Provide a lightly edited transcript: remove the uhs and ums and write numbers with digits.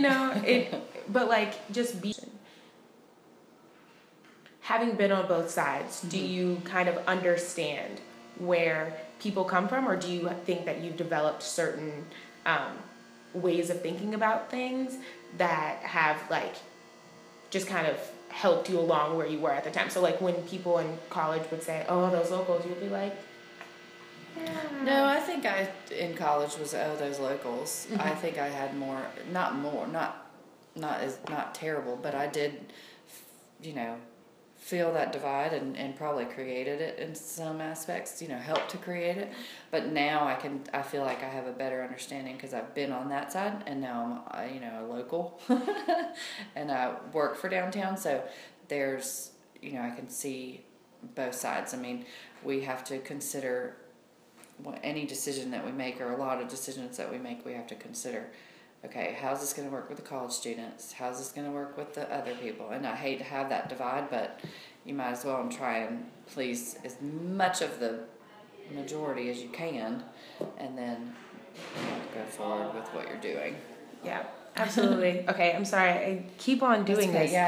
but like just having been on both sides, do you kind of understand where people come from, or do you think that you've developed certain ways of thinking about things that have like just kind of helped you along where you were at the time? So like when people in college would say, "Oh, those locals," you'd be like, "Yeah." No, I think in college was those locals. I think I had not terrible, but I did, feel that divide and probably created it in some aspects, helped to create it. But now I feel like I have a better understanding because I've been on that side, and now I'm, a local and I work for downtown. So there's, I can see both sides. I mean, we have to consider any decision that we make, or a lot of decisions that we make, we have to consider, okay, how's this going to work with the college students? How's this going to work with the other people? And I hate to have that divide, but you might as well try and please as much of the majority as you can, and then go forward with what you're doing. Yeah, absolutely. Okay, I'm sorry. I keep on doing this. Yeah.